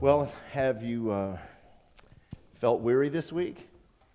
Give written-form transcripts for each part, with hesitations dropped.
Well, have you felt weary this week?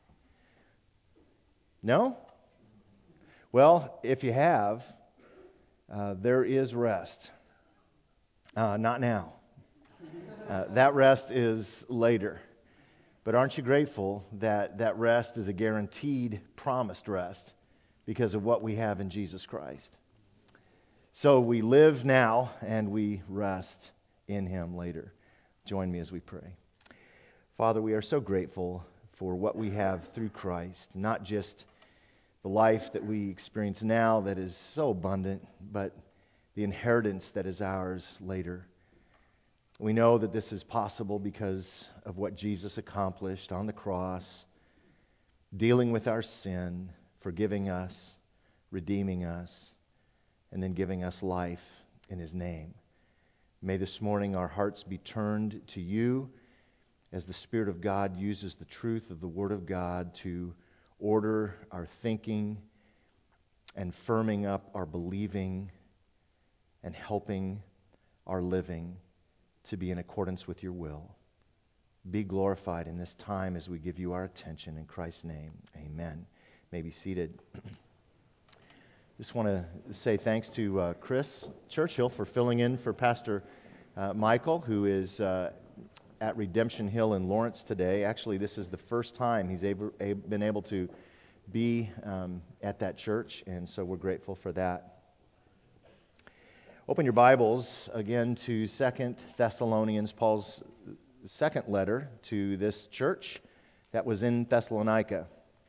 No? Well, if you have, there is rest. Not now. That rest is later. But aren't you grateful that that rest is a guaranteed, promised rest because of what we have in Jesus Christ? So we live now and we rest in Him later. Join me as we pray. Father, we are so grateful for what we have through Christ, not just the life that we experience now that is so abundant, but the inheritance that is ours later. We know that this is possible because of what Jesus accomplished on the cross, dealing with our sin, forgiving us, redeeming us, and then giving us life in His name. May this morning our hearts be turned to You as the Spirit of God uses the truth of the Word of God to order our thinking and firming up our believing and helping our living to be in accordance with Your will. Be glorified in this time as we give You our attention. In Christ's name, amen. You may be seated. Just want to say thanks to Chris Churchill for filling in for Pastor Michael, who is at Redemption Hill in Lawrence today. Actually, this is the first time he's been able to be at that church, and so we're grateful for that. Open your Bibles again to 2 Thessalonians, Paul's second letter to this church that was in Thessalonica.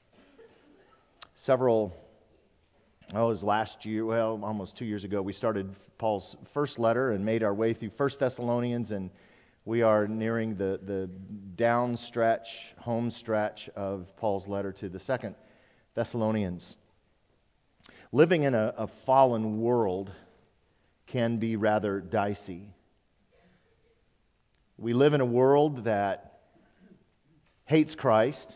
It was last year, almost 2 years ago, we started Paul's first letter and made our way through 1 Thessalonians, and we are nearing the down stretch, home stretch of Paul's letter to the 2 Thessalonians. Living in a fallen world can be rather dicey. We live in a world that hates Christ.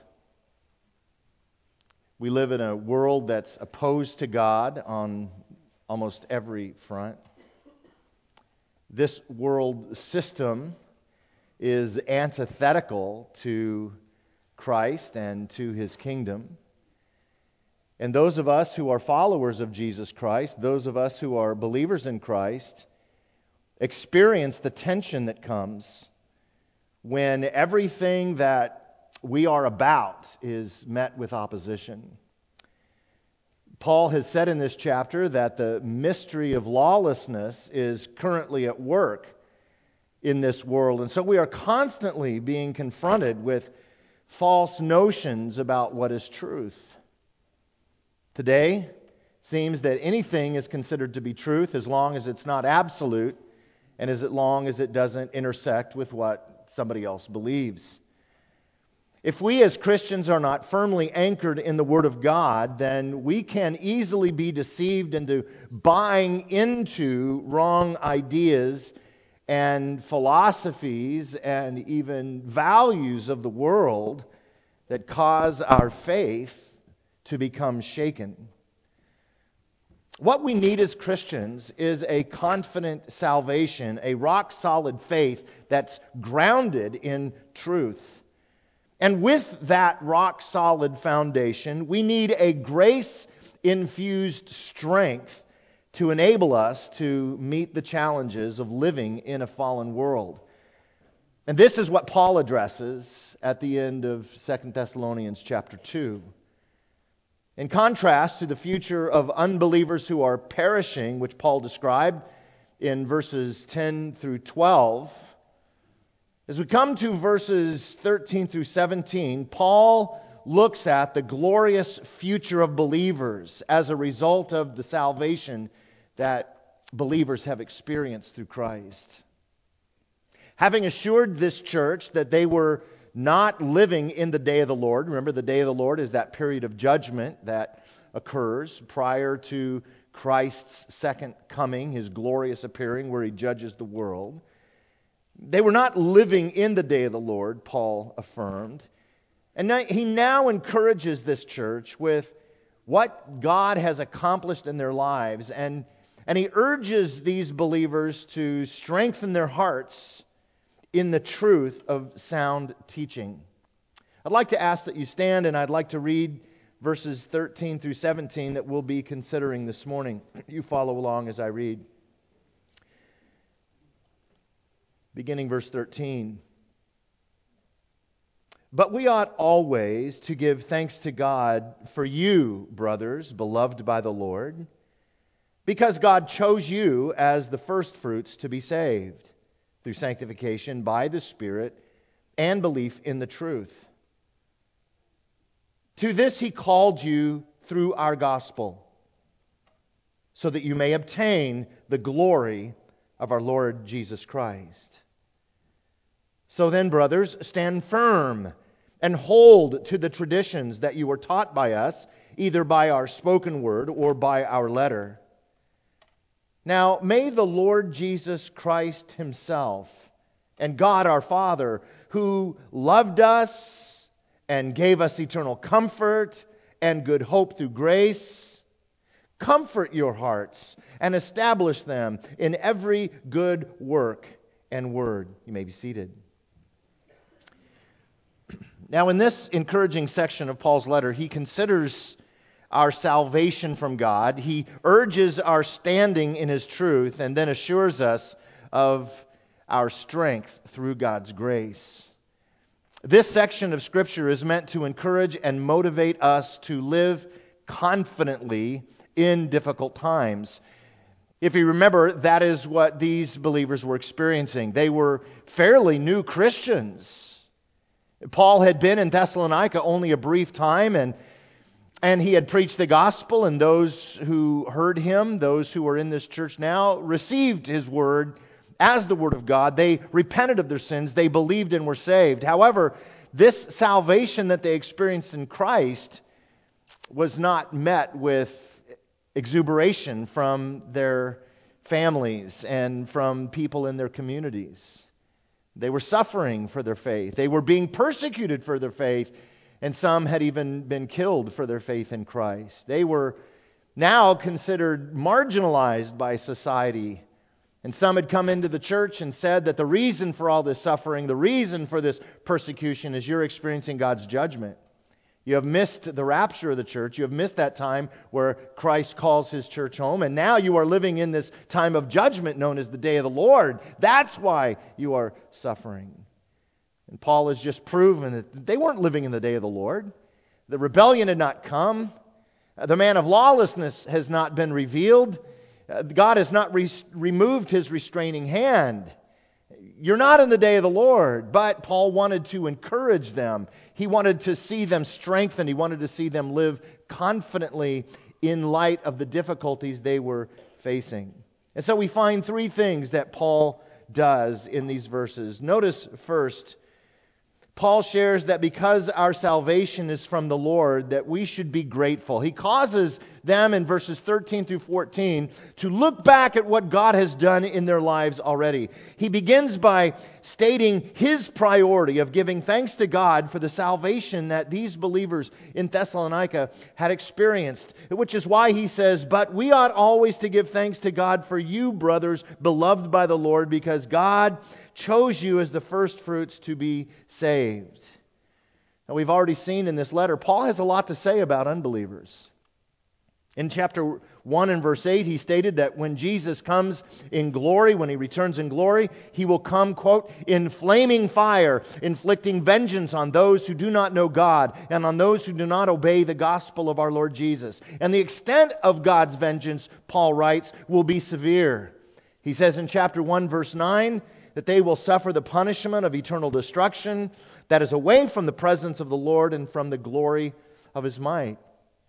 We live in a world that's opposed to God on almost every front. This world system is antithetical to Christ and to His kingdom. And those of us who are followers of Jesus Christ, those of us who are believers in Christ, experience the tension that comes when everything that we are about is met with opposition. Paul has said in this chapter that the mystery of lawlessness is currently at work in this world. And so we are constantly being confronted with false notions about what is truth. Today, it seems that anything is considered to be truth as long as it's not absolute and as long as it doesn't intersect with what somebody else believes. If we as Christians are not firmly anchored in the Word of God, then we can easily be deceived into buying into wrong ideas and philosophies and even values of the world that cause our faith to become shaken. What we need as Christians is a confident salvation, a rock-solid faith that's grounded in truth. And with that rock-solid foundation, we need a grace-infused strength to enable us to meet the challenges of living in a fallen world. And this is what Paul addresses at the end of 2 Thessalonians chapter 2. In contrast to the future of unbelievers who are perishing, which Paul described in verses 10 through 12, as we come to verses 13 through 17, Paul looks at the glorious future of believers as a result of the salvation that believers have experienced through Christ. Having assured this church that they were not living in the day of the Lord. Remember, the day of the Lord is that period of judgment that occurs prior to Christ's second coming, His glorious appearing where He judges the world. They were not living in the day of the Lord, Paul affirmed. And he now encourages this church with what God has accomplished in their lives. And he urges these believers to strengthen their hearts in the truth of sound teaching. I'd like to ask that you stand, and I'd like to read verses 13 through 17 that we'll be considering this morning. You follow along as I read. Beginning verse 13. But we ought always to give thanks to God for you, brothers, beloved by the Lord, because God chose you as the firstfruits to be saved through sanctification by the Spirit and belief in the truth. To this He called you through our gospel, so that you may obtain the glory of our Lord Jesus Christ. So then, brothers, stand firm and hold to the traditions that you were taught by us, either by our spoken word or by our letter. Now, may the Lord Jesus Christ Himself and God our Father, who loved us and gave us eternal comfort and good hope through grace, comfort your hearts and establish them in every good work and word. You may be seated. Now, in this encouraging section of Paul's letter, he considers our salvation from God. He urges our standing in His truth and then assures us of our strength through God's grace. This section of Scripture is meant to encourage and motivate us to live confidently in difficult times. If you remember, that is what these believers were experiencing. They were fairly new Christians. Paul had been in Thessalonica only a brief time, and he had preached the gospel, and those who heard him, those who are in this church now, received his word as the word of God. They repented of their sins. They believed and were saved. However, this salvation that they experienced in Christ was not met with exuberation from their families and from people in their communities. They were suffering for their faith. They were being persecuted for their faith, and some had even been killed for their faith in Christ. They were now considered marginalized by society. And some had come into the church and said that the reason for all this suffering, the reason for this persecution is you're experiencing God's judgment. You have missed the rapture of the church. You have missed that time where Christ calls His church home. And now you are living in this time of judgment known as the day of the Lord. That's why you are suffering. And Paul has just proven that they weren't living in the day of the Lord. The rebellion had not come. The man of lawlessness has not been revealed. God has not removed His restraining hand. You're not in the day of the Lord. But Paul wanted to encourage them. He wanted to see them strengthened. He wanted to see them live confidently in light of the difficulties they were facing. And so we find three things that Paul does in these verses. Notice first, Paul shares that because our salvation is from the Lord, that we should be grateful. He causes them in verses 13 through 14 to look back at what God has done in their lives already. He begins by stating his priority of giving thanks to God for the salvation that these believers in Thessalonica had experienced, which is why he says, "But we ought always to give thanks to God for you, brothers, beloved by the Lord, because God chose you as the firstfruits to be saved." Now, we've already seen in this letter, Paul has a lot to say about unbelievers. In chapter 1 and verse 8, he stated that when Jesus comes in glory, when He returns in glory, He will come, quote, "in flaming fire, inflicting vengeance on those who do not know God and on those who do not obey the gospel of our Lord Jesus. And the extent of God's vengeance," Paul writes, "will be severe." He says in chapter 1, verse 9, that they will suffer the punishment of eternal destruction that is away from the presence of the Lord and from the glory of His might.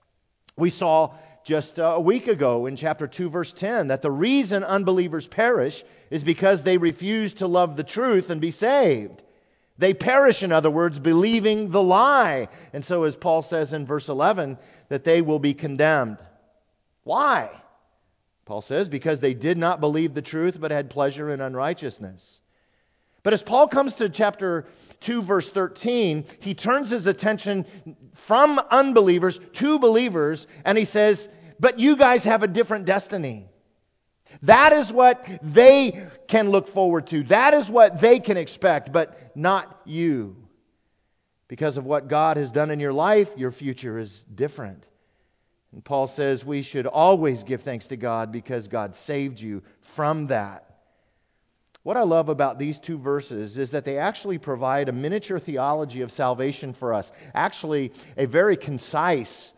We saw just a week ago in chapter 2, verse 10, that the reason unbelievers perish is because they refuse to love the truth and be saved. They perish, in other words, believing the lie. And so, as Paul says in verse 11, that they will be condemned. Why? Paul says, because they did not believe the truth, but had pleasure in unrighteousness. But as Paul comes to chapter 2, verse 13, he turns his attention from unbelievers to believers, and he says, but you guys have a different destiny. That is what they can look forward to. That is what they can expect, but not you. Because of what God has done in your life, your future is different. And Paul says we should always give thanks to God because God saved you from that. What I love about these two verses is that they actually provide a miniature theology of salvation for us. Actually, a very concise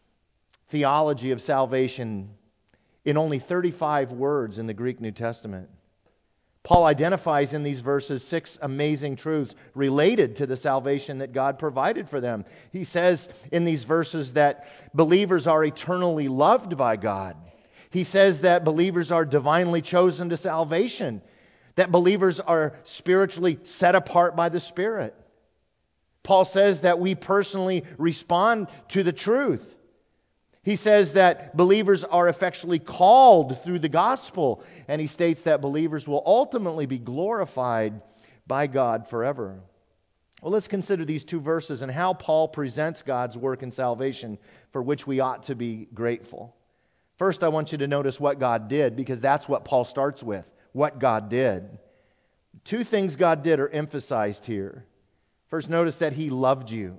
theology of salvation in only 35 words in the Greek New Testament. Paul identifies in these verses 6 amazing truths related to the salvation that God provided for them. He says in these verses that believers are eternally loved by God. He says that believers are divinely chosen to salvation, that believers are spiritually set apart by the Spirit. Paul says that we personally respond to the truth. He says that believers are effectually called through the gospel, and he states that believers will ultimately be glorified by God forever. Well, let's consider these two verses and how Paul presents God's work in salvation, for which we ought to be grateful. First, I want you to notice what God did, because that's what Paul starts with, what God did. Two things God did are emphasized here. First, notice that He loved you.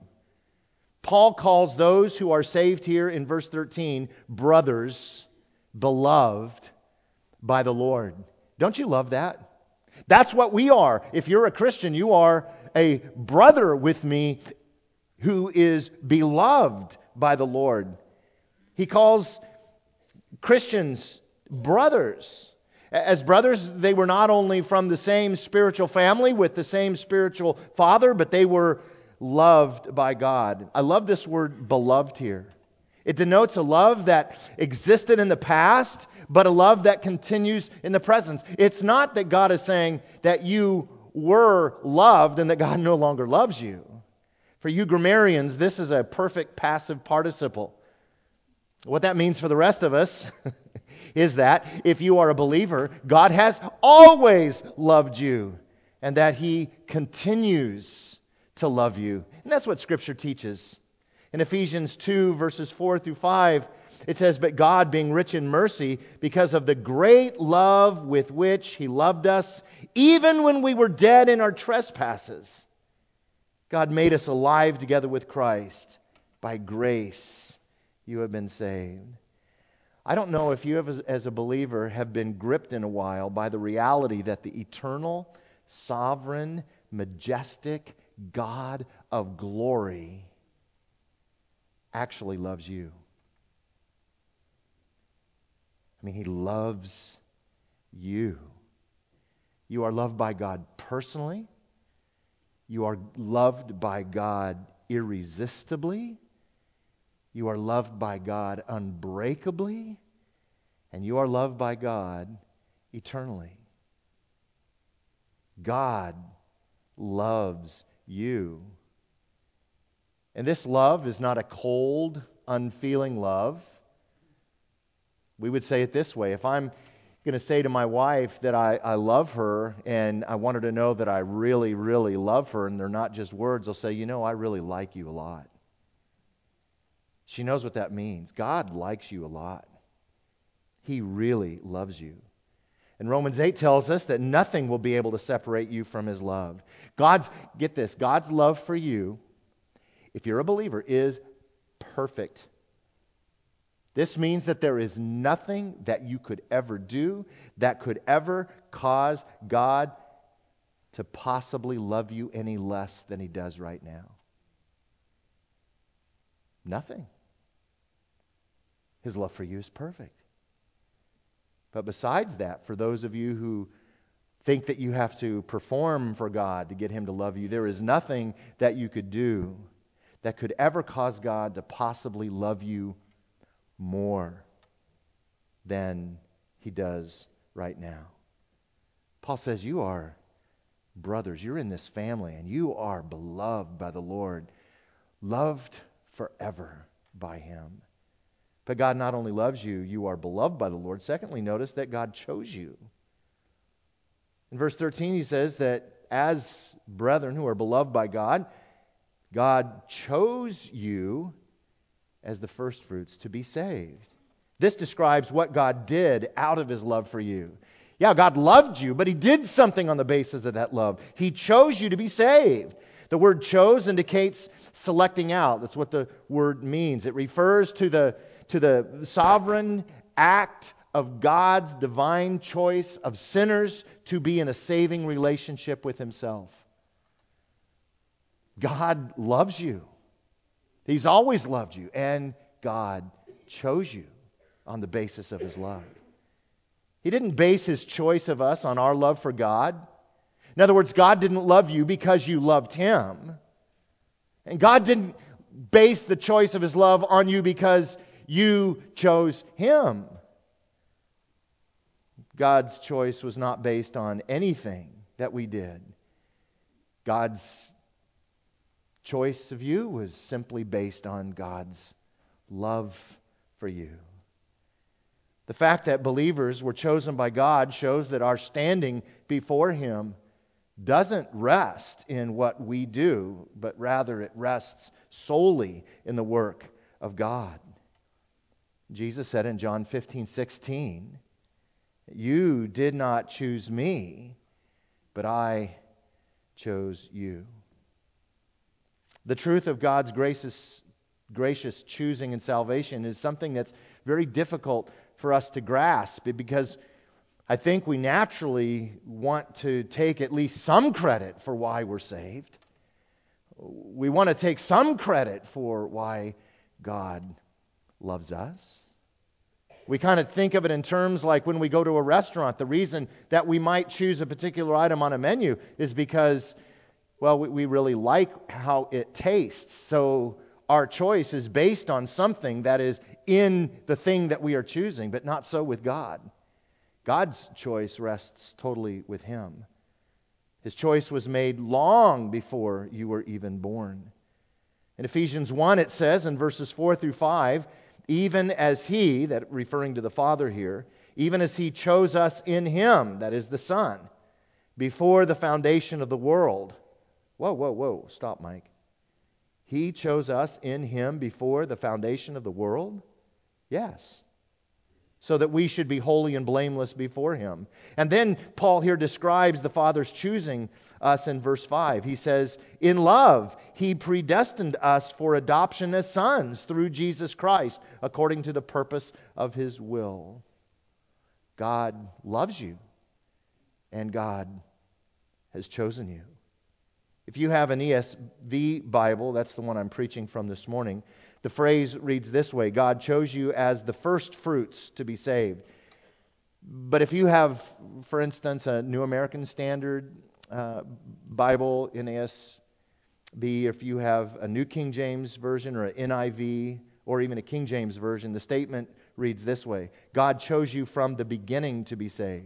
Paul calls those who are saved here in verse 13 brothers, beloved by the Lord. Don't you love that? That's what we are. If you're a Christian, you are a brother with me who is beloved by the Lord. He calls Christians brothers. As brothers, they were not only from the same spiritual family with the same spiritual father, but they were loved by God. I love this word beloved here. It denotes a love that existed in the past, but a love that continues in the present. It's not that God is saying that you were loved and that God no longer loves you. For you grammarians, this is a perfect passive participle. What that means for the rest of us is that if you are a believer, God has always loved you and that He continues to love you. And that's what Scripture teaches. In Ephesians 2, verses 4 through 5, it says, "But God, being rich in mercy, because of the great love with which He loved us, even when we were dead in our trespasses, God made us alive together with Christ. By grace you have been saved." I don't know if you as a believer have been gripped in a while by the reality that the eternal, sovereign, majestic God of glory actually loves you. I mean, He loves you. You are loved by God personally. You are loved by God irresistibly. You are loved by God unbreakably. And you are loved by God eternally. God loves you. And this love is not a cold, unfeeling love. We would say it this way: if I'm going to say to my wife that I love her and I want her to know that I really, really love her, and they're not just words, I'll say, I really like you a lot. She knows what that means. God likes you a lot. He really loves you. And Romans 8 tells us that nothing will be able to separate you from His love. Get this, God's love for you, if you're a believer, is perfect. This means that there is nothing that you could ever do that could ever cause God to possibly love you any less than He does right now. Nothing. His love for you is perfect. But besides that, for those of you who think that you have to perform for God to get Him to love you, there is nothing that you could do that could ever cause God to possibly love you more than He does right now. Paul says you are brothers. You're in this family, and you are beloved by the Lord, loved forever by Him. But God not only loves you, you are beloved by the Lord. Secondly, notice that God chose you. In verse 13, he says that as brethren who are beloved by God, God chose you as the firstfruits to be saved. This describes what God did out of His love for you. Yeah, God loved you, but He did something on the basis of that love. He chose you to be saved. The word chose indicates selecting out. That's what the word means. It refers to the sovereign act of God's divine choice of sinners to be in a saving relationship with Himself. God loves you. He's always loved you, and God chose you on the basis of His love. He didn't base His choice of us on our love for God. In other words, God didn't love you because you loved Him. And God didn't base the choice of His love on you because you chose Him. God's choice was not based on anything that we did. God's choice of you was simply based on God's love for you. The fact that believers were chosen by God shows that our standing before Him doesn't rest in what we do, but rather it rests solely in the work of God. Jesus said in John 15:16, "You did not choose me, but I chose you." The truth of God's gracious choosing and salvation is something that's very difficult for us to grasp, because I think we naturally want to take at least some credit for why we're saved. We want to take some credit for why God loves us. We kind of think of it in terms like when we go to a restaurant, the reason that we might choose a particular item on a menu is because, well, we really like how it tastes. So our choice is based on something that is in the thing that we are choosing, but not so with God. God's choice rests totally with Him. His choice was made long before you were even born. In Ephesians 1, it says in verses 4 through 5, even as He, that referring to the Father here, even as He chose us in Him, that is the Son, before the foundation of the world. Whoa, stop, Mike. He chose us in Him before the foundation of the world? Yes. So that we should be holy and blameless before Him. And then Paul here describes the Father's choosing us in verse 5. He says, in love, He predestined us for adoption as sons through Jesus Christ, according to the purpose of His will. God loves you, and God has chosen you. If you have an ESV Bible, that's the one I'm preaching from this morning, the phrase reads this way: God chose you as the first fruits to be saved. But if you have, for instance, a New American Standard Bible, NASB, if you have a New King James Version or an NIV or even a King James Version, the statement reads this way: God chose you from the beginning to be saved.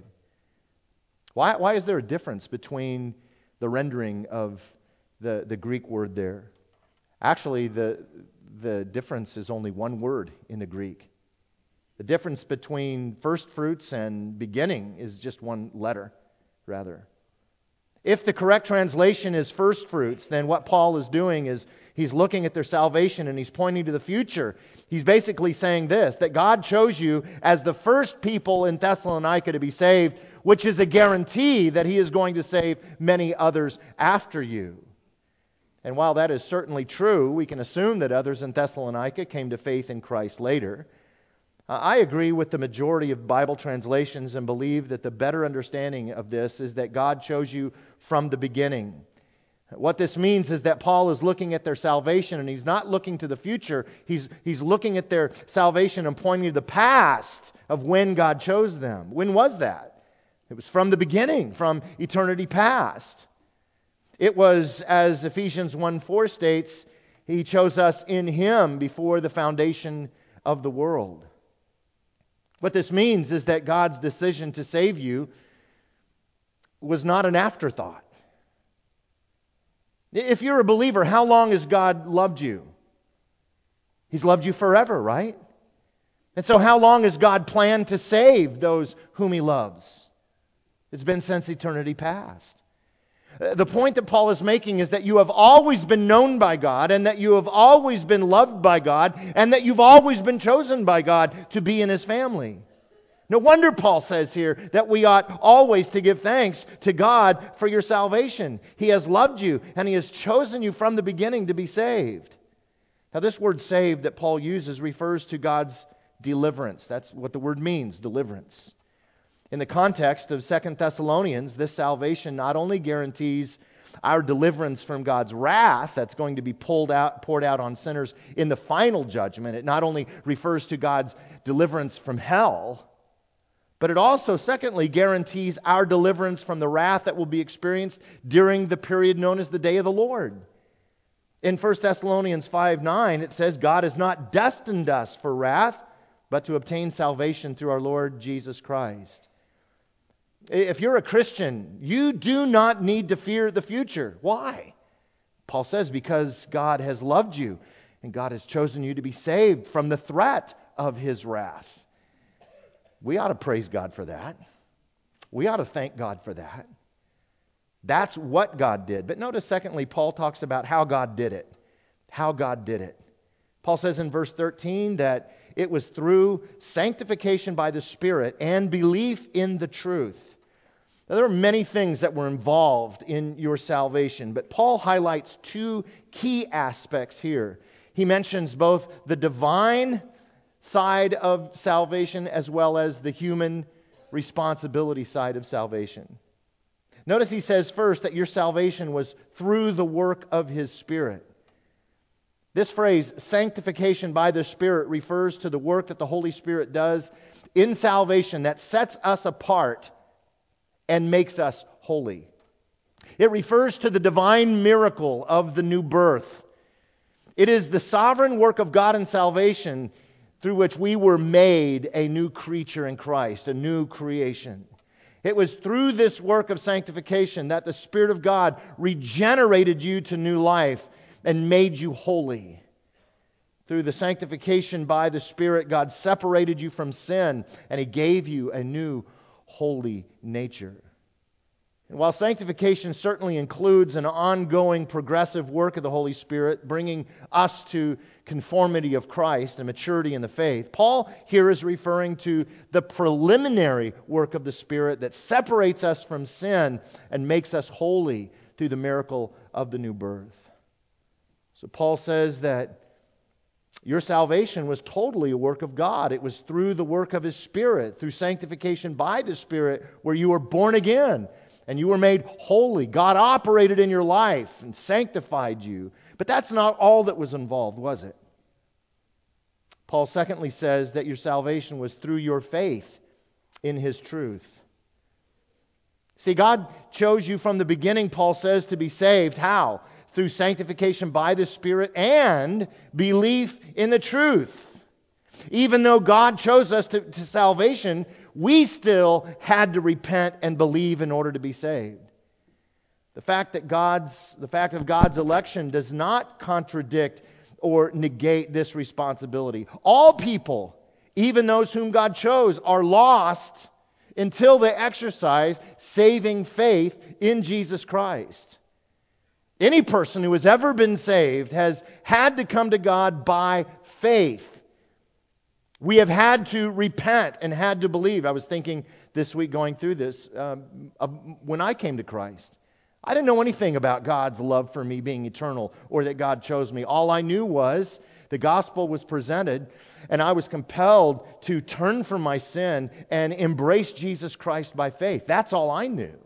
Why is there a difference between the rendering of the Greek word there? Actually, the difference is only one word in the Greek. The difference between first fruits and beginning is just one letter, rather. If the correct translation is first fruits, then what Paul is doing is he's looking at their salvation and he's pointing to the future. He's basically saying this, that God chose you as the first people in Thessalonica to be saved, which is a guarantee that He is going to save many others after you. And while that is certainly true, we can assume that others in Thessalonica came to faith in Christ later. I agree with the majority of Bible translations and believe that the better understanding of this is that God chose you from the beginning. What this means is that Paul is looking at their salvation and he's not looking to the future. He's looking at their salvation and pointing to the past of when God chose them. When was that? It was from the beginning, from eternity past. It was, as Ephesians 1:4 states, He chose us in Him before the foundation of the world. What this means is that God's decision to save you was not an afterthought. If you're a believer, how long has God loved you? He's loved you forever, right? And so how long has God planned to save those whom He loves? It's been since eternity past. The point that Paul is making is that you have always been known by God, and that you have always been loved by God, and that you've always been chosen by God to be in His family. No wonder Paul says here that we ought always to give thanks to God for your salvation. He has loved you, and He has chosen you from the beginning to be saved. Now, this word saved that Paul uses refers to God's deliverance. That's what the word means, deliverance. In the context of 2 Thessalonians, this salvation not only guarantees our deliverance from God's wrath that's going to be poured out on sinners in the final judgment. It not only refers to God's deliverance from hell, but it also, secondly, guarantees our deliverance from the wrath that will be experienced during the period known as the Day of the Lord. In 1 Thessalonians 5:9, it says, God has not destined us for wrath, but to obtain salvation through our Lord Jesus Christ. If you're a Christian, you do not need to fear the future. Why? Paul says, because God has loved you, and God has chosen you to be saved from the threat of His wrath. We ought to praise God for that. We ought to thank God for that. That's what God did. But notice, secondly, Paul talks about how God did it. How God did it. Paul says in verse 13 that it was through sanctification by the Spirit and belief in the truth. Now, there are many things that were involved in your salvation, but Paul highlights two key aspects here. He mentions both the divine side of salvation as well as the human responsibility side of salvation. Notice he says first that your salvation was through the work of His Spirit. This phrase, sanctification by the Spirit, refers to the work that the Holy Spirit does in salvation that sets us apart and makes us holy. It refers to the divine miracle of the new birth. It is the sovereign work of God in salvation through which we were made a new creature in Christ, a new creation. It was through this work of sanctification that the Spirit of God regenerated you to new life and made you holy. Through the sanctification by the Spirit, God separated you from sin, and He gave you a new holy nature. And while sanctification certainly includes an ongoing progressive work of the Holy Spirit, bringing us to conformity of Christ and maturity in the faith, Paul here is referring to the preliminary work of the Spirit that separates us from sin and makes us holy through the miracle of the new birth. So Paul says that your salvation was totally a work of God. It was through the work of His Spirit, through sanctification by the Spirit, where you were born again and you were made holy. God operated in your life and sanctified you. But that's not all that was involved, was it? Paul secondly says that your salvation was through your faith in His truth. See, God chose you from the beginning, Paul says, to be saved. How? Through sanctification by the Spirit and belief in the truth. Even though God chose us to salvation, we still had to repent and believe in order to be saved. The fact of God's election does not contradict or negate this responsibility. All people, even those whom God chose, are lost until they exercise saving faith in Jesus Christ. Any person who has ever been saved has had to come to God by faith. We have had to repent and had to believe. I was thinking this week going through this, when I came to Christ, I didn't know anything about God's love for me being eternal or that God chose me. All I knew was the gospel was presented and I was compelled to turn from my sin and embrace Jesus Christ by faith. That's all I knew.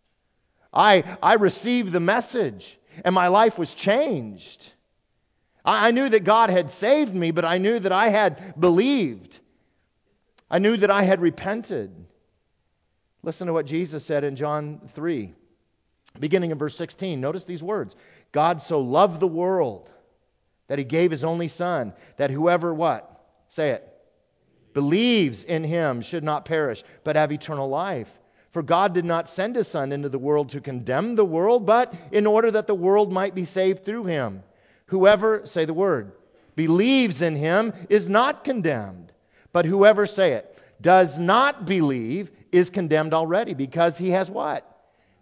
I received the message and my life was changed. I knew that God had saved me, but I knew that I had believed. I knew that I had repented. Listen to what Jesus said in John 3, beginning in verse 16. Notice these words. God so loved the world that He gave His only Son, that whoever what? Say it. Believes in Him should not perish, but have eternal life. For God did not send His Son into the world to condemn the world, but in order that the world might be saved through Him. Whoever, say the word, believes in Him is not condemned. But whoever, say it, does not believe is condemned already, because he has what?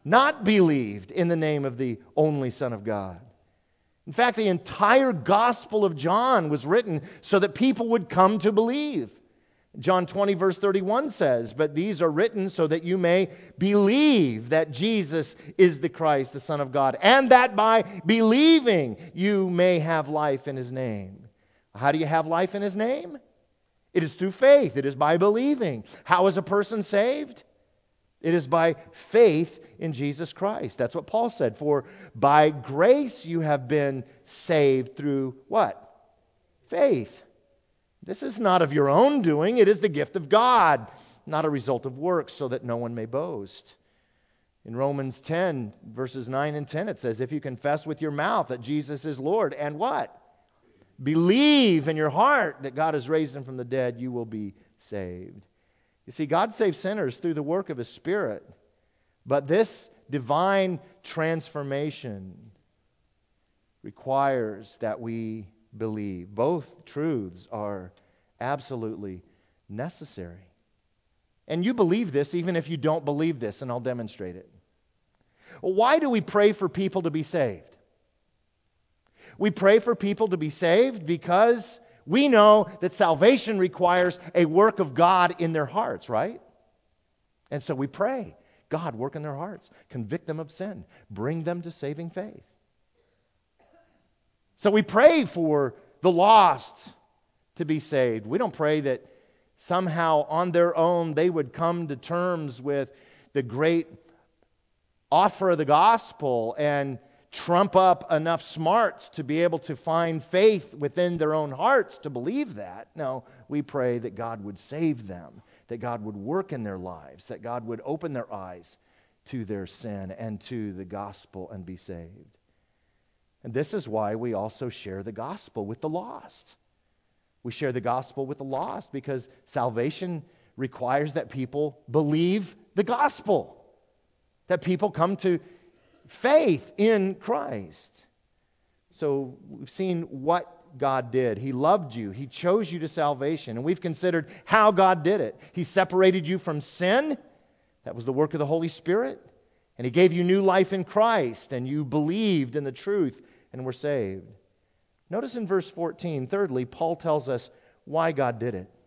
not believed in the name of the only Son of God. In fact, the entire Gospel of John was written so that people would come to believe. John 20 verse 31 says, "But these are written so that you may believe that Jesus is the Christ, the Son of God, and that by believing you may have life in His name." How do you have life in His name? It is through faith. It is by believing. How is a person saved? It is by faith in Jesus Christ. That's what Paul said. For by grace you have been saved through what? Faith. This is not of your own doing. It is the gift of God, not a result of works, so that no one may boast. In Romans 10, verses 9 and 10, it says, "If you confess with your mouth that Jesus is Lord, and what? Believe in your heart that God has raised Him from the dead, you will be saved." You see, God saves sinners through the work of His Spirit. But this divine transformation requires that we believe. Both truths are absolutely necessary. And you believe this even if you don't believe this, and I'll demonstrate it. Why do we pray for people to be saved? We pray for people to be saved because we know that salvation requires a work of God in their hearts, right? And so we pray, God, work in their hearts, convict them of sin, bring them to saving faith. So we pray for the lost to be saved. We don't pray that somehow on their own they would come to terms with the great offer of the gospel and trump up enough smarts to be able to find faith within their own hearts to believe that. No, we pray that God would save them, that God would work in their lives, that God would open their eyes to their sin and to the gospel and be saved. And this is why we also share the gospel with the lost. We share the gospel with the lost because salvation requires that people believe the gospel, that people come to faith in Christ. So we've seen what God did. He loved you. He chose you to salvation. And we've considered how God did it. He separated you from sin. That was the work of the Holy Spirit. And He gave you new life in Christ. And you believed in the truth and were saved. Notice in verse 14, thirdly, Paul tells us why God did it.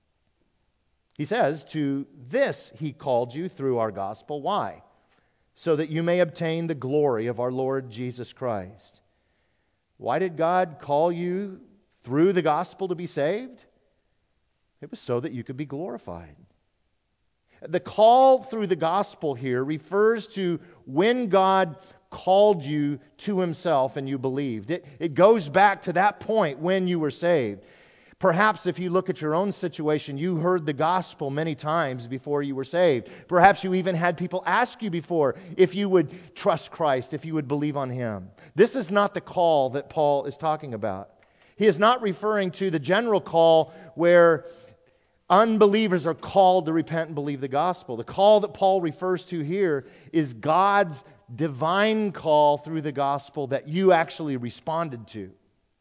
He says, "To this He called you through our gospel." Why? "So that you may obtain the glory of our Lord Jesus Christ." Why did God call you through the gospel to be saved? It was so that you could be glorified. The call through the gospel here refers to when God called you to Himself and you believed. It goes back to that point when you were saved. Perhaps if you look at your own situation, you heard the gospel many times before you were saved. Perhaps you even had people ask you before if you would trust Christ, if you would believe on Him. This is not the call that Paul is talking about. He is not referring to the general call where unbelievers are called to repent and believe the gospel. The call that Paul refers to here is God's divine call through the gospel that you actually responded to.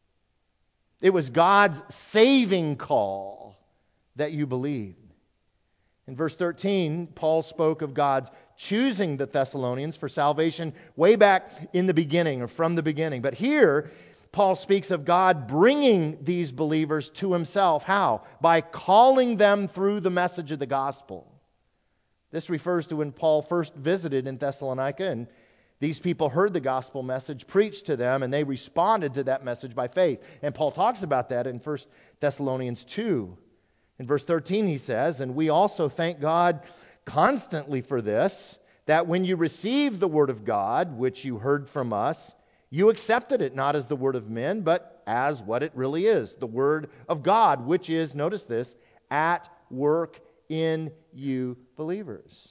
It was God's saving call that you believed. In verse 13, Paul spoke of God's choosing the Thessalonians for salvation way back in the beginning or from the beginning. But here, Paul speaks of God bringing these believers to Himself. How? By calling them through the message of the gospel. This refers to when Paul first visited in Thessalonica, and these people heard the gospel message preached to them, and they responded to that message by faith. And Paul talks about that in 1 Thessalonians 2. In verse 13 he says, "And we also thank God constantly for this, that when you received the word of God, which you heard from us, you accepted it not as the word of men, but as what it really is, the word of God, which is," notice this, "at work in you believers."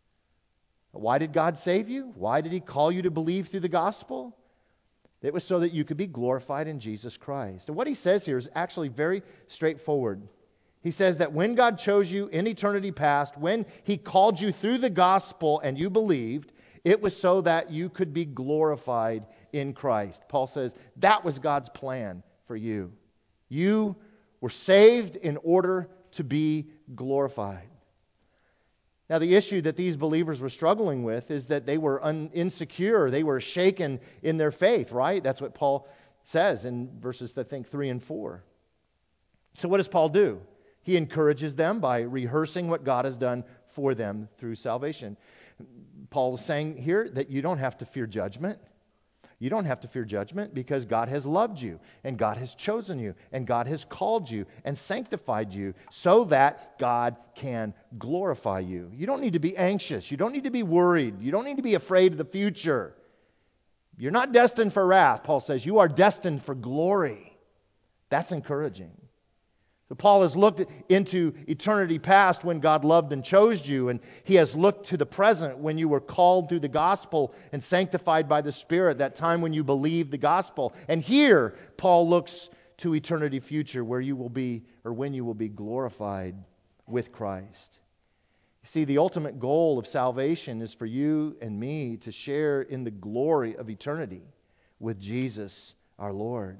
Why did God save you? Why did He call you to believe through the gospel? It was so that you could be glorified in Jesus Christ. And what he says here is actually very straightforward. He says that when God chose you in eternity past, when He called you through the gospel and you believed, it was so that you could be glorified in Christ. Paul says that was God's plan for you. You were saved in order to be glorified. Now, the issue that these believers were struggling with is that they were insecure. They were shaken in their faith, right? That's what Paul says in verses, I think, 3 and 4. So what does Paul do? He encourages them by rehearsing what God has done for them through salvation. Paul is saying here that you don't have to fear judgment. You don't have to fear judgment because God has loved you, and God has chosen you, and God has called you and sanctified you so that God can glorify you. You don't need to be anxious. You don't need to be worried. You don't need to be afraid of the future. You're not destined for wrath, Paul says. You are destined for glory. That's encouraging. So Paul has looked into eternity past when God loved and chose you, and he has looked to the present when you were called through the gospel and sanctified by the Spirit, that time when you believed the gospel. And here, Paul looks to eternity future where you will be, or when you will be glorified with Christ. You see, the ultimate goal of salvation is for you and me to share in the glory of eternity with Jesus our Lord.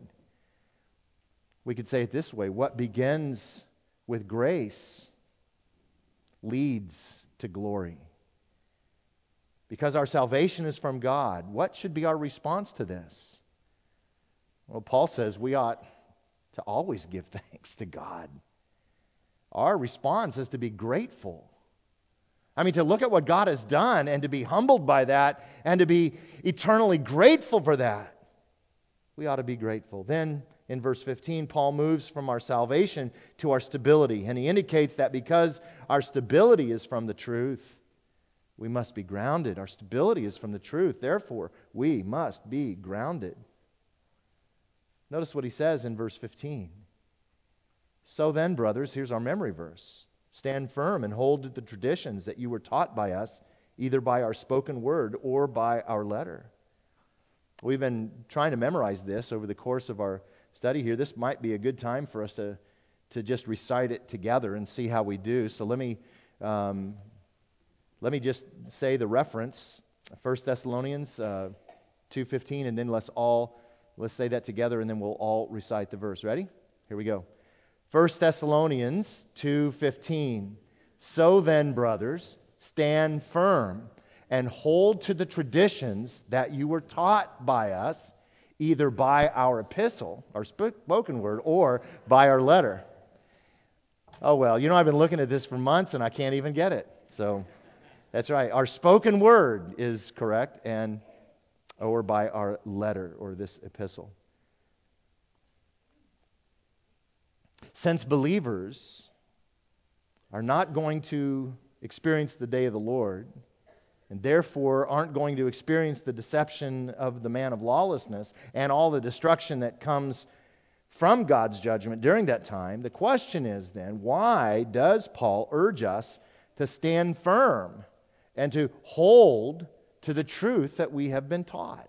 We could say it this way: what begins with grace leads to glory. Because our salvation is from God, what should be our response to this? Well, Paul says we ought to always give thanks to God. Our response is to be grateful. I mean, to look at what God has done and to be humbled by that and to be eternally grateful for that. We ought to be grateful. Then, in verse 15, Paul moves from our salvation to our stability. And he indicates that because our stability is from the truth, we must be grounded. Our stability is from the truth. Therefore, we must be grounded. Notice what he says in verse 15. So then, brothers, here's our memory verse. Stand firm and hold to the traditions that you were taught by us, either by our spoken word or by our letter. We've been trying to memorize this over the course of our study here. This might be a good time for us to just recite it together and see how we do. So let me just say the reference, 1 Thessalonians 2:15, and then let's say that together, and then we'll all recite the verse. Ready? Here we go. 1 Thessalonians 2:15. So then, brothers, stand firm and hold to the traditions that you were taught by us, either by our epistle, our spoken word, or by our letter. Oh, well, I've been looking at this for months and I can't even get it. So that's right. Our spoken word is correct, or by our letter, or this epistle. Since believers are not going to experience the day of the Lord, and therefore aren't going to experience the deception of the man of lawlessness and all the destruction that comes from God's judgment during that time, the question is then, why does Paul urge us to stand firm and to hold to the truth that we have been taught?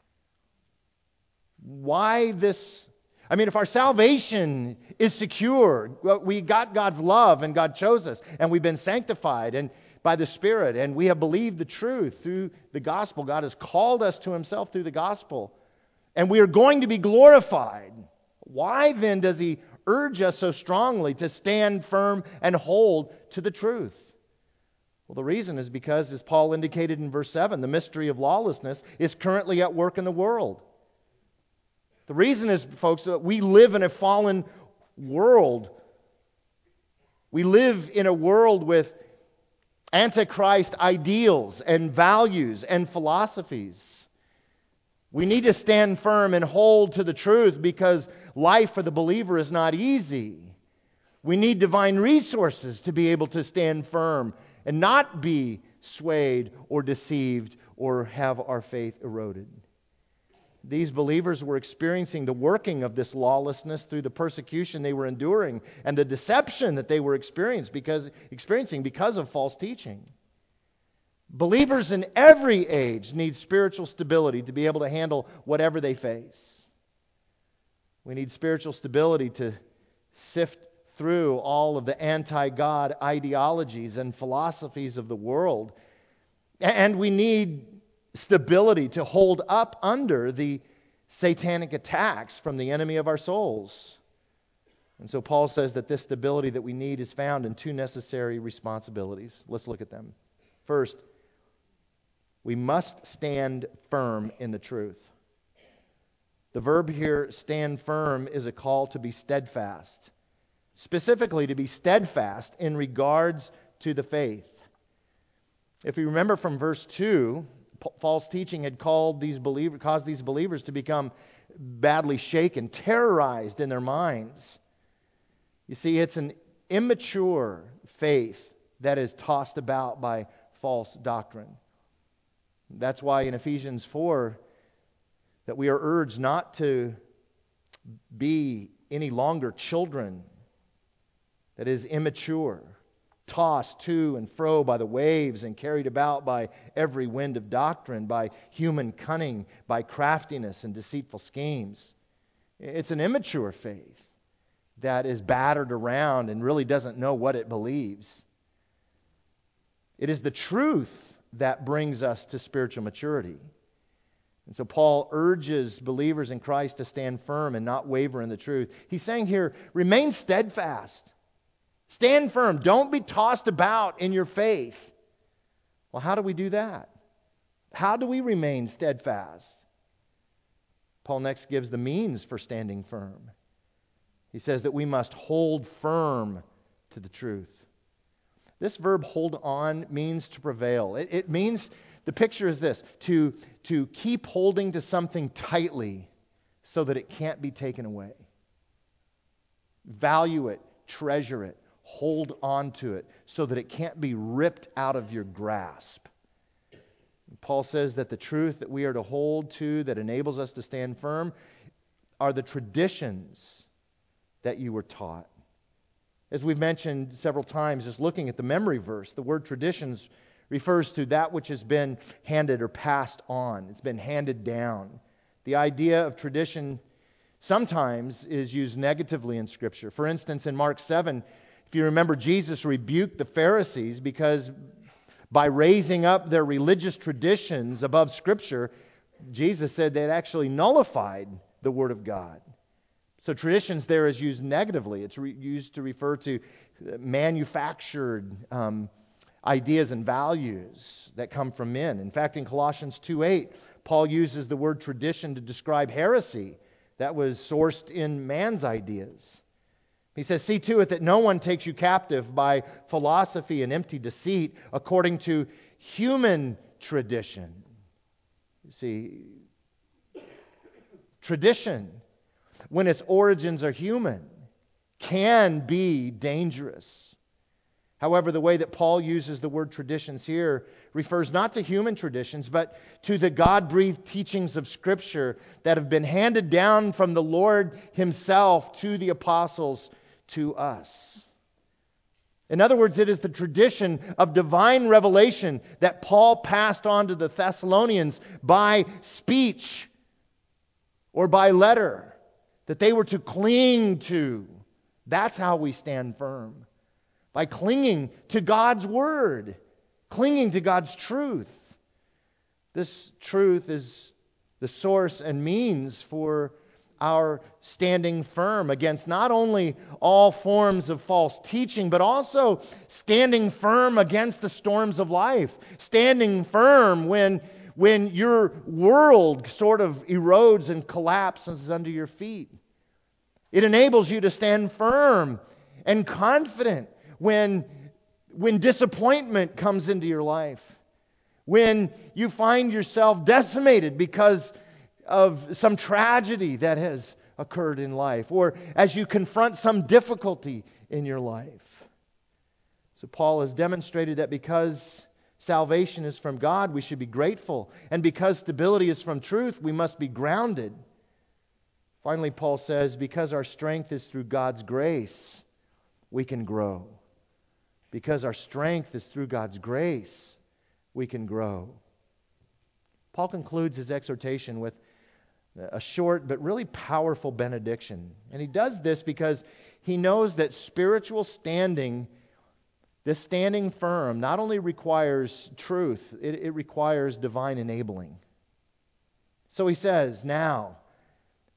Why this? I mean, if our salvation is secure, we got God's love and God chose us, and we've been sanctified and by the Spirit, and we have believed the truth through the gospel. God has called us to Himself through the gospel, and we are going to be glorified. Why then does He urge us so strongly to stand firm and hold to the truth? Well, the reason is because, as Paul indicated in verse 7, the mystery of lawlessness is currently at work in the world. The reason is, folks, that we live in a fallen world. We live in a world with Antichrist ideals and values and philosophies. We need to stand firm and hold to the truth because life for the believer is not easy. We need divine resources to be able to stand firm and not be swayed or deceived or have our faith eroded. These believers were experiencing the working of this lawlessness through the persecution they were enduring and the deception that they were experiencing because of false teaching. Believers in every age need spiritual stability to be able to handle whatever they face. We need spiritual stability to sift through all of the anti-God ideologies and philosophies of the world. And we need stability to hold up under the satanic attacks from the enemy of our souls. And so Paul says that this stability that we need is found in two necessary responsibilities. Let's look at them. First, we must stand firm in the truth. The verb here, stand firm, is a call to be steadfast. Specifically, to be steadfast in regards to the faith. If you remember from verse 2, false teaching had caused these believers to become badly shaken, terrorized in their minds. You see, it's an immature faith that is tossed about by false doctrine. That's why in Ephesians 4 that we are urged not to be any longer children, that is immature, tossed to and fro by the waves and carried about by every wind of doctrine, by human cunning, by craftiness and deceitful schemes. It's an immature faith that is battered around and really doesn't know what it believes. It is the truth that brings us to spiritual maturity. And so Paul urges believers in Christ to stand firm and not waver in the truth. He's saying here, remain steadfast. Stand firm. Don't be tossed about in your faith. Well, how do we do that? How do we remain steadfast? Paul next gives the means for standing firm. He says that we must hold firm to the truth. This verb, hold on, means to prevail. It means, the picture is this, to keep holding to something tightly so that it can't be taken away. Value it, treasure it, hold on to it so that it can't be ripped out of your grasp. Paul says that the truth that we are to hold to that enables us to stand firm are the traditions that you were taught. As we've mentioned several times, just looking at the memory verse, the word traditions refers to that which has been handed or passed on. It's been handed down. The idea of tradition sometimes is used negatively in Scripture. For instance, in Mark 7, if you remember, Jesus rebuked the Pharisees because by raising up their religious traditions above Scripture, Jesus said they had actually nullified the Word of God. So traditions there is used negatively. It's used to refer to manufactured ideas and values that come from men. In fact, in Colossians 2:8, Paul uses the word tradition to describe heresy that was sourced in man's ideas. He says, see to it that no one takes you captive by philosophy and empty deceit according to human tradition. You see, tradition, when its origins are human, can be dangerous. However, the way that Paul uses the word traditions here refers not to human traditions, but to the God-breathed teachings of Scripture that have been handed down from the Lord Himself to the apostles to us. In other words, it is the tradition of divine revelation that Paul passed on to the Thessalonians by speech or by letter, that they were to cling to. That's how we stand firm. By clinging to God's Word, clinging to God's truth. This truth is the source and means for our standing firm against not only all forms of false teaching, but also standing firm against the storms of life. Standing firm when your world sort of erodes and collapses under your feet. It enables you to stand firm and confident when disappointment comes into your life. When you find yourself decimated because of some tragedy that has occurred in life, or as you confront some difficulty in your life. So Paul has demonstrated that because salvation is from God, we should be grateful. And because stability is from truth, we must be grounded. Finally, Paul says, because our strength is through God's grace, we can grow. Because our strength is through God's grace, we can grow. Paul concludes his exhortation with a short but really powerful benediction. And he does this because he knows that spiritual standing, this standing firm, not only requires truth, it requires divine enabling. So he says, now,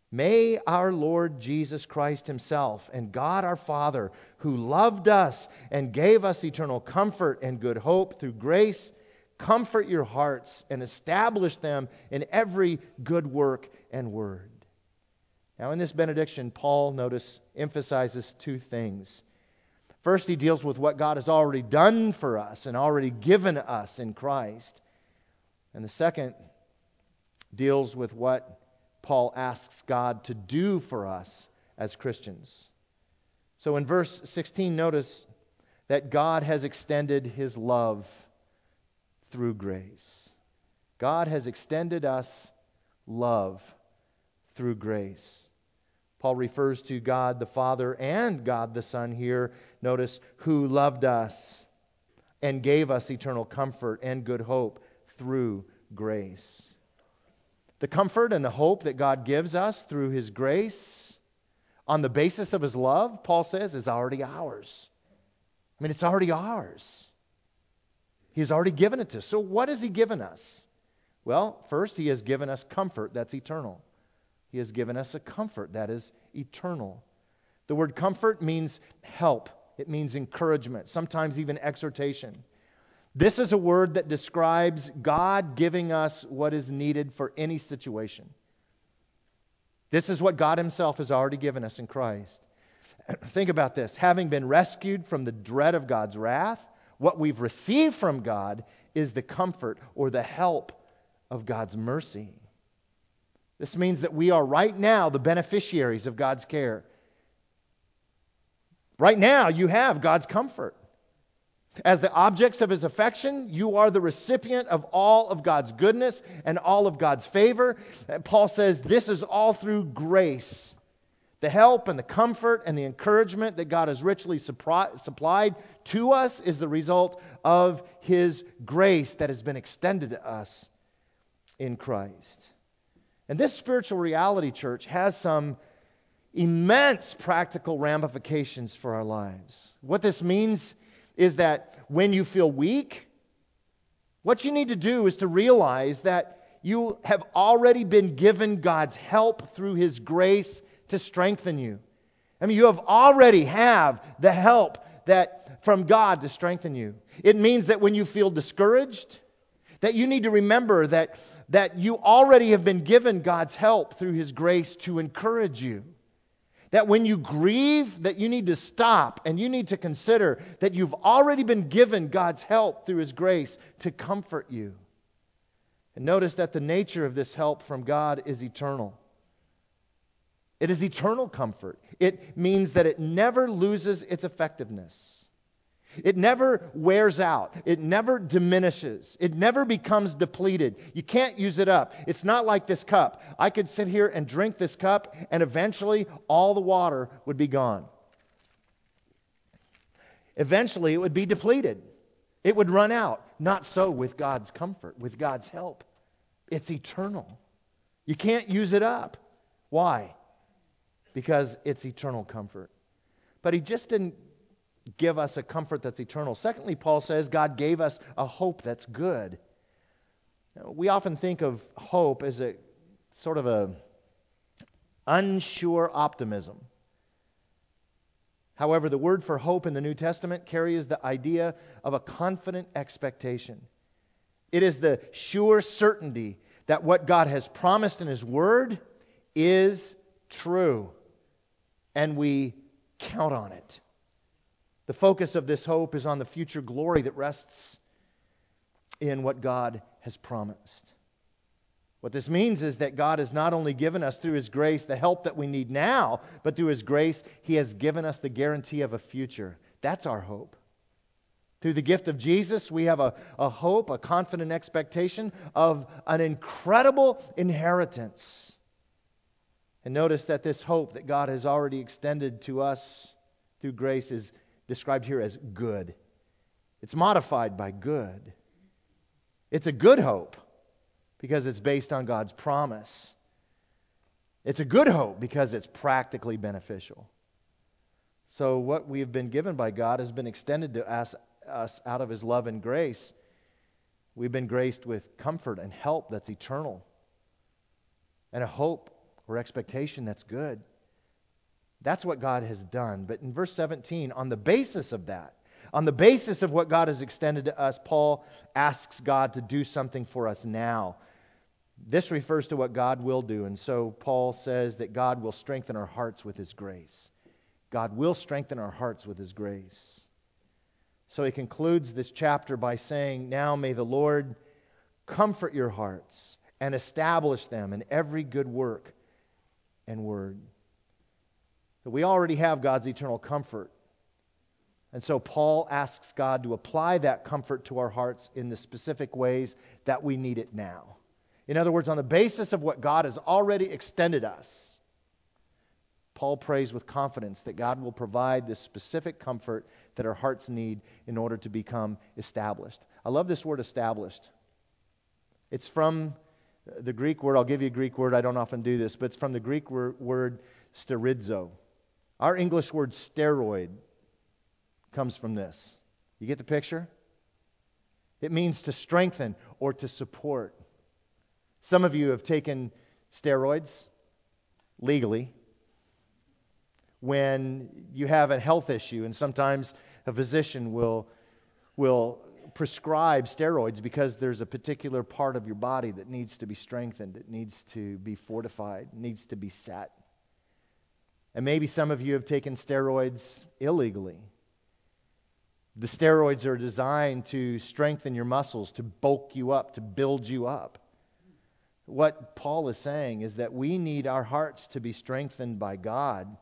May our Lord Jesus Christ himself and God our Father, who loved us and gave us eternal comfort and good hope through grace, comfort your hearts and establish them in every good work and word. Now in this benediction, Paul, notice, emphasizes two things. First, he deals with what God has already done for us and already given us in Christ. And the second deals with what Paul asks God to do for us as Christians. So in verse 16, notice that God has extended his love through grace. God has extended us love through grace. Paul refers to God the Father and God the Son here, notice, who loved us and gave us eternal comfort and good hope through grace. The comfort and the hope that God gives us through his grace on the basis of his love, Paul says, is already ours. I mean, it's already ours. He's already given it to us. So what has he given us? Well, first, he has given us comfort that's eternal. He has given us a comfort that is eternal. The word comfort means help. It means encouragement, sometimes even exhortation. This is a word that describes God giving us what is needed for any situation. This is what God himself has already given us in Christ. Think about this. Having been rescued from the dread of God's wrath, what we've received from God is the comfort or the help of God's mercy. This means that we are right now the beneficiaries of God's care. Right now you have God's comfort. As the objects of his affection, you are the recipient of all of God's goodness and all of God's favor. Paul says this is all through grace. The help and the comfort and the encouragement that God has richly supplied to us is the result of his grace that has been extended to us in Christ. And this spiritual reality, church, has some immense practical ramifications for our lives. What this means is that when you feel weak, what you need to do is to realize that you have already been given God's help through his grace to strengthen you. I mean, you already have the help that from God to strengthen you. It means that when you feel discouraged, that you need to remember that you already have been given God's help through his grace to encourage you. That when you grieve, that you need to stop and you need to consider that you've already been given God's help through his grace to comfort you. And notice that the nature of this help from God is eternal. It is eternal comfort. It means that it never loses its effectiveness. It never wears out. It never diminishes. It never becomes depleted. You can't use it up. It's not like this cup. I could sit here and drink this cup and eventually all the water would be gone. Eventually it would be depleted. It would run out. Not so with God's comfort, with God's help. It's eternal. You can't use it up. Why? Because it's eternal comfort. But he just didn't give us a comfort that's eternal. Secondly, Paul says God gave us a hope that's good. We often think of hope as a sort of a unsure optimism. However, the word for hope in the New Testament carries the idea of a confident expectation. It is the sure certainty that what God has promised in his word is true, and we count on it. The focus of this hope is on the future glory that rests in what God has promised. What this means is that God has not only given us through his grace the help that we need now, but through his grace he has given us the guarantee of a future. That's our hope. Through the gift of Jesus, we have a hope, a confident expectation of an incredible inheritance. And notice that this hope that God has already extended to us through grace is described here as good. It's modified by good. It's a good hope because it's based on God's promise. It's a good hope because it's practically beneficial. So what we have been given by God has been extended to us out of his love and grace. We've been graced with comfort and help that's eternal, and a hope or expectation, that's good. That's what God has done. But in verse 17, on the basis of that, on the basis of what God has extended to us, Paul asks God to do something for us now. This refers to what God will do. And so Paul says that God will strengthen our hearts with His grace. God will strengthen our hearts with His grace. So he concludes this chapter by saying, now may the Lord comfort your hearts and establish them in every good work and word. So we already have God's eternal comfort. And so Paul asks God to apply that comfort to our hearts in the specific ways that we need it now. In other words, on the basis of what God has already extended us, Paul prays with confidence that God will provide this specific comfort that our hearts need in order to become established. I love this word established. It's from the Greek word, I'll give you a Greek word, I don't often do this, but it's from the Greek word sterizo. Our English word steroid comes from this. You get the picture? It means to strengthen or to support. Some of you have taken steroids legally when you have a health issue, and sometimes a physician will prescribe steroids because there's a particular part of your body that needs to be strengthened, it needs to be fortified, needs to be set. And maybe some of you have taken steroids illegally. The steroids are designed to strengthen your muscles, to bulk you up, to build you up. What Paul is saying is that we need our hearts to be strengthened by God.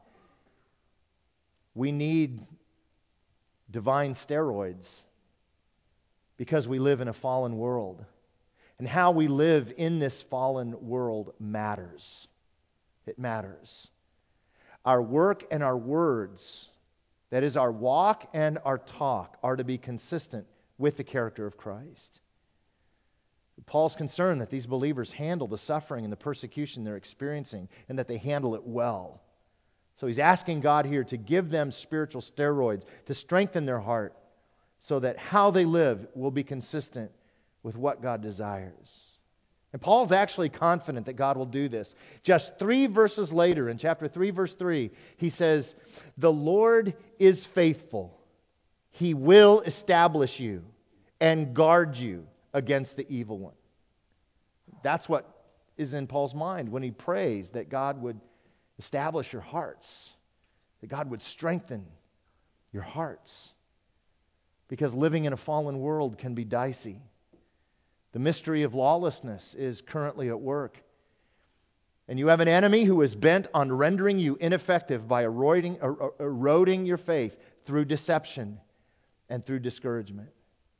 We need divine steroids because we live in a fallen world. And how we live in this fallen world matters. It matters. Our work and our words, that is, our walk and our talk, are to be consistent with the character of Christ. Paul's concerned that these believers handle the suffering and the persecution they're experiencing and that they handle it well. So he's asking God here to give them spiritual steroids, to strengthen their heart, so that how they live will be consistent with what God desires. And Paul's actually confident that God will do this. Just 3 verses later, in chapter 3, verse 3, he says, "The Lord is faithful. He will establish you and guard you against the evil one." That's what is in Paul's mind when he prays that God would establish your hearts, that God would strengthen your hearts. Because living in a fallen world can be dicey. The mystery of lawlessness is currently at work. And you have an enemy who is bent on rendering you ineffective by eroding your faith through deception and through discouragement.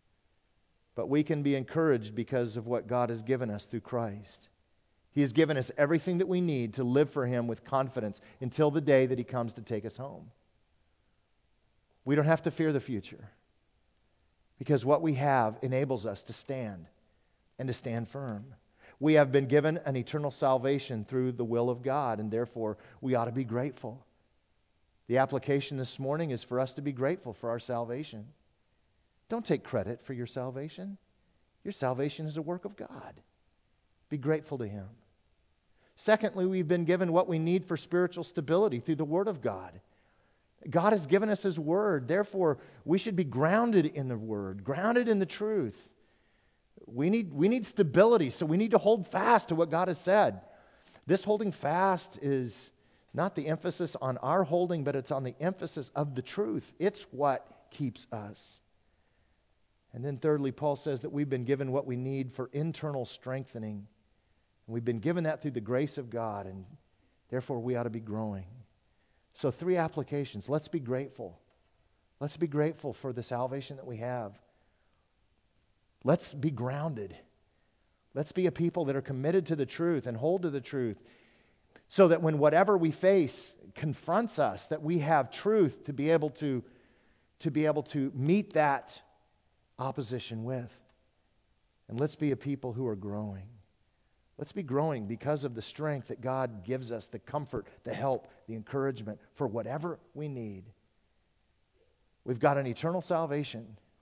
But we can be encouraged because of what God has given us through Christ. He has given us everything that we need to live for Him with confidence until the day that He comes to take us home. We don't have to fear the future because what we have enables us to stand and to stand firm. We have been given an eternal salvation through the will of God, and therefore we ought to be grateful. The application this morning is for us to be grateful for our salvation. Don't take credit for your salvation. Your salvation is a work of God. Be grateful to Him. Secondly, we've been given what we need for spiritual stability through the Word of God. God has given us His Word. Therefore, we should be grounded in the Word, grounded in the truth. We need stability, so we need to hold fast to what God has said. This holding fast is not the emphasis on our holding, but it's on the emphasis of the truth. It's what keeps us. And then thirdly, Paul says that we've been given what we need for internal strengthening. And we've been given that through the grace of God, and therefore we ought to be growing. So 3 applications. Let's be grateful. Let's be grateful for the salvation that we have. Let's be grounded. Let's be a people that are committed to the truth and hold to the truth, so that when whatever we face confronts us, that we have truth to be able to meet that opposition with. And let's be a people who are growing. Let's be growing because of the strength that God gives us, the comfort, the help, the encouragement for whatever we need. We've got an eternal salvation.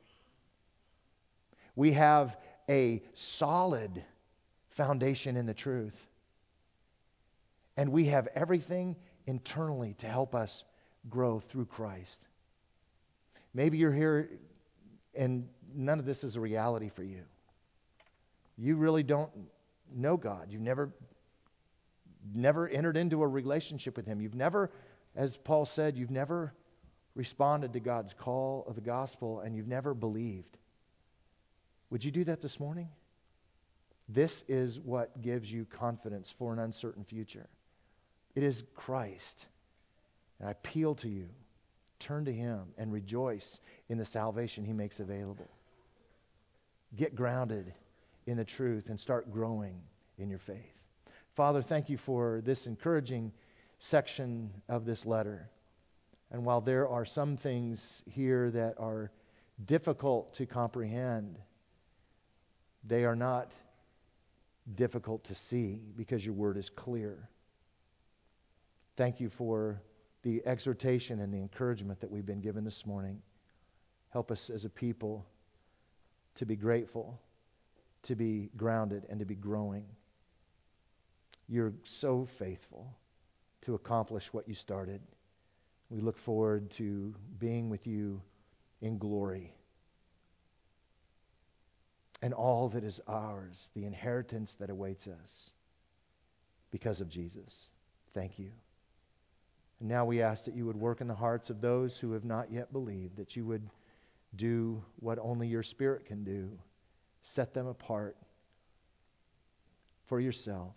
We have a solid foundation in the truth. And we have everything internally to help us grow through Christ. Maybe you're here and none of this is a reality for you. You really don't know God. You've never entered into a relationship with Him. You've never, as Paul said, you've never responded to God's call of the gospel, and you've never believed. Would you do that this morning? This is what gives you confidence for an uncertain future. It is Christ. And I appeal to you. Turn to Him and rejoice in the salvation He makes available. Get grounded in the truth and start growing in your faith. Father, thank you for this encouraging section of this letter. And while there are some things here that are difficult to comprehend, they are not difficult to see because your word is clear. Thank you for the exhortation and the encouragement that we've been given this morning. Help us as a people to be grateful, to be grounded, and to be growing. You're so faithful to accomplish what you started. We look forward to being with you in glory. And all that is ours, the inheritance that awaits us because of Jesus. Thank you. And now we ask that you would work in the hearts of those who have not yet believed, that you would do what only your Spirit can do. Set them apart for yourself.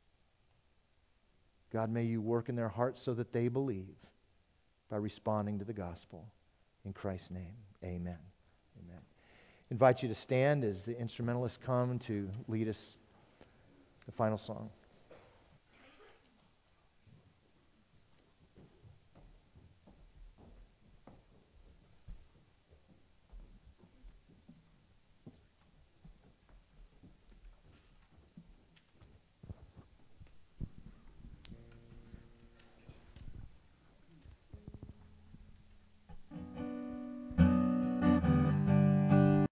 God, may you work in their hearts so that they believe by responding to the gospel. In Christ's name, amen. Amen. I invite you to stand as the instrumentalists come to lead us the final song.